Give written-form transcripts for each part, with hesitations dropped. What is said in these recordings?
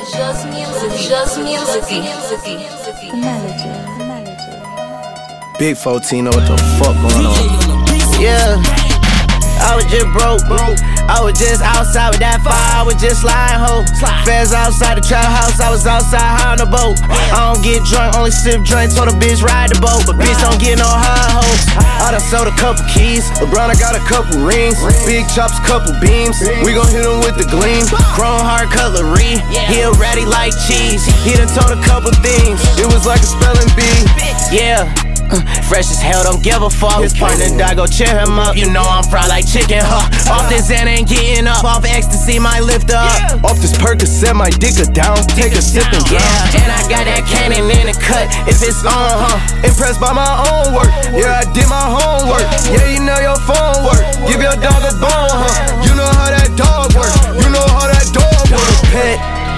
Just music. The melody. Big 14, know what the fuck going on. Yeah, I was just broke. I was just outside with that fire, I was just sliding ho. Feds outside the trap house, I was outside high on the boat. I don't get drunk, only sip drink, told a bitch ride the boat. But bitch don't get no high hoes. I done sold a couple keys, LeBron I got a couple rings. Big chops, couple beams, we gon' hit him with the gleam. Chrome heart cutlery, he a ratty like cheese. He done told a couple things, it was like a spelling bee. Yeah. Fresh as hell, don't give a fuck. His partner die, go cheer him up. You know I'm fried like chicken, huh? Off this Xan ain't getting up. Off ecstasy, might lift up. Off this Percocet, might dig her down. Take a sip and drown. Yeah, and I got that cannon in the cut. If it's on, impressed by my own work. Yeah, I did my homework. Yeah, you know your phone work. Give your dog a bone, huh? You know how that dog work. You know how that dog work. Pet,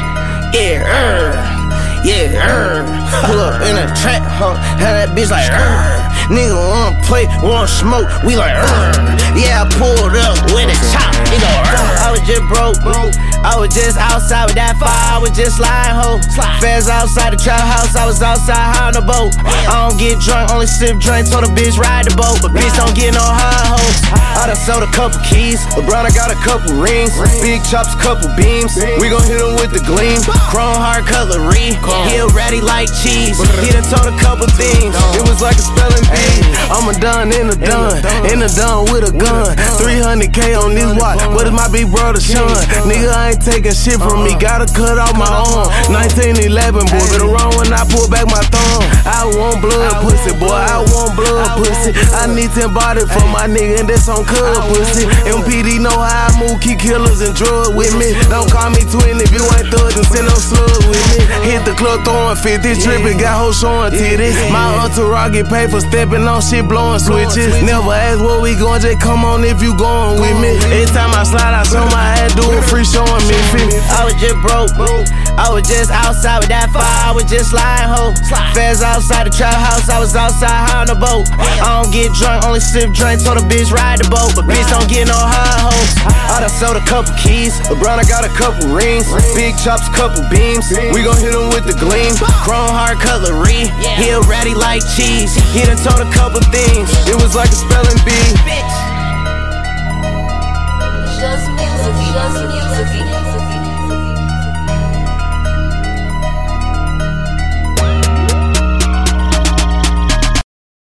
pull up in a trap, had that bitch like, nigga wanna play, wanna smoke, we like, yeah, I pulled up with a chop, it go, I was just broke, I was just outside with that fire, I was just sliding ho. Feds outside the trap house, I was outside high on the boat. I don't get drunk, only sip drink, told a bitch ride the boat. But bitch don't get no high hoes. I done sold a couple keys, LeBron I got a couple rings. Big chops, couple beams, we gon' hit him with the gleam. Chrome heart cutlery, he a ratty like cheese. He done told a couple things, it was like a spelling bee. I'm a done in a done with a gun. 300K on this watch, what is my big brother Sean? Nigga, I ain't taking shit from me, gotta cut off my arm. 1911, boy, better run when I pull back my thumb. I want blood pussy, boy, I want blood pussy. I need 10 bodies for my nigga, and that's on cub pussy. MPD know how I move, keep killers and drugs with me. Don't call me twin if you ain't thug, then send no slug with me. Hit the club throwing 50, tripping, got hoes showing titties. My entourage get paid for stepping on shit, blowing switches. Never ask where we going, just come on if you going with me. Every time I slide, I show my head, do a free showing me. I was just broke, I was just outside with that fire, I was just sliding ho. Feds outside the trap house, I was outside high on the boat. I don't get drunk, only sip drink, told a bitch ride the boat. But bitch don't get no high hoes. I done sold a couple keys, LeBron I got a couple rings. Big chops, couple beams, we gon' hit him with the gleam. Chrome heart cutlery, he a ratty like cheese. He done told a couple things, it was like a spelling bee. Just music.